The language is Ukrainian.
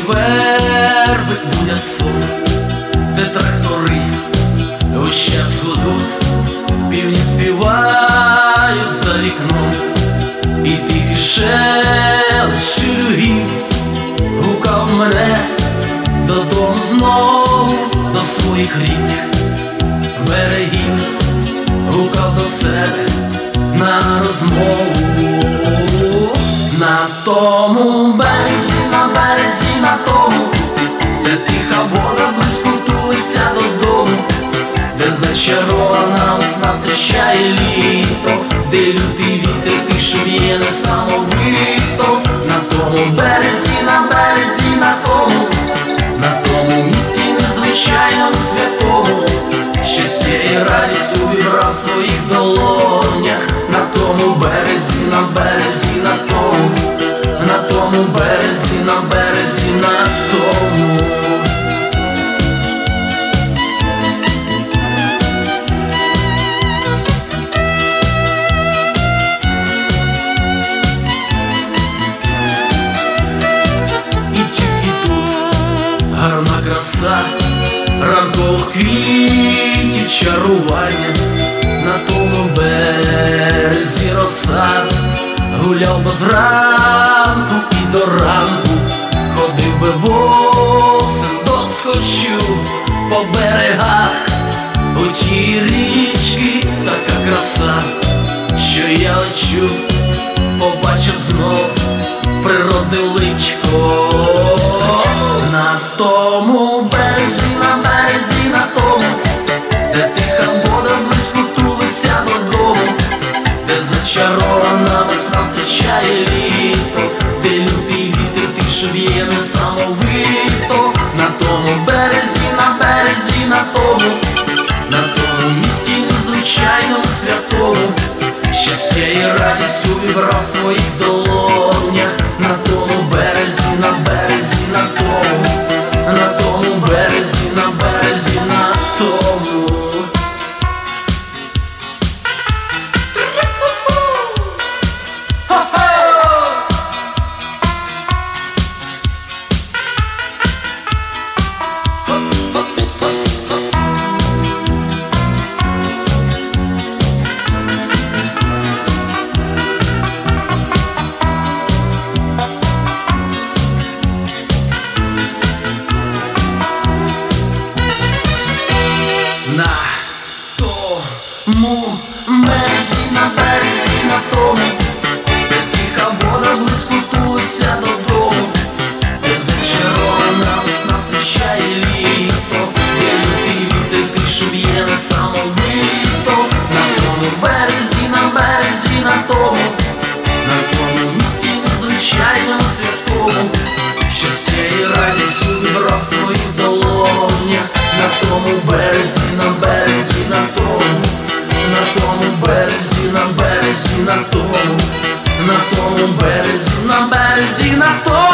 верби будять сон, де трактори весь час гудуть, півні співають за вікном, і тихий шелест широкий гукав мене додому знову, до своїх рідних берегів, гукав до себе на розмову. На тому березі, на тому, де тиха вода близько тулиться додому, де зачарована весна зустрічає літо, де лютий вітер тишу віє несамовито. На тому березі, на тому місті незвичайному святому, щастя і радість увібрав в своїх долонях. На тому березі, на тому березі, на тому. І тільки тут гарна краса ранкових квітів чарування. На тому березі роса гуляв без ранку і до ранку, ходив би босим досхочу по берегах у тій річки. Така краса, що я лечу, побачив знов природи личко. На тому березі, на тому, де тиха вода близько тулиться додому, де зачарована весна зустрічає літо, де лютий вітер тишу віє несамовито. На тому березі, на тому місті незвичайному святому, щастя і радість увібрав в своїх долонях. На тому березі, на тому березі, на тому. На березі, на тому, де тиха вода близько тулиться додому, де зачарована весна зустрічає літо, де лютий вітер тишу віє несамовито. На тому березі, на тому місті незвичайному святому, щастя і радість увібрав в своїх долонях. На тому березі, на тому березі, на тому березі, на тому.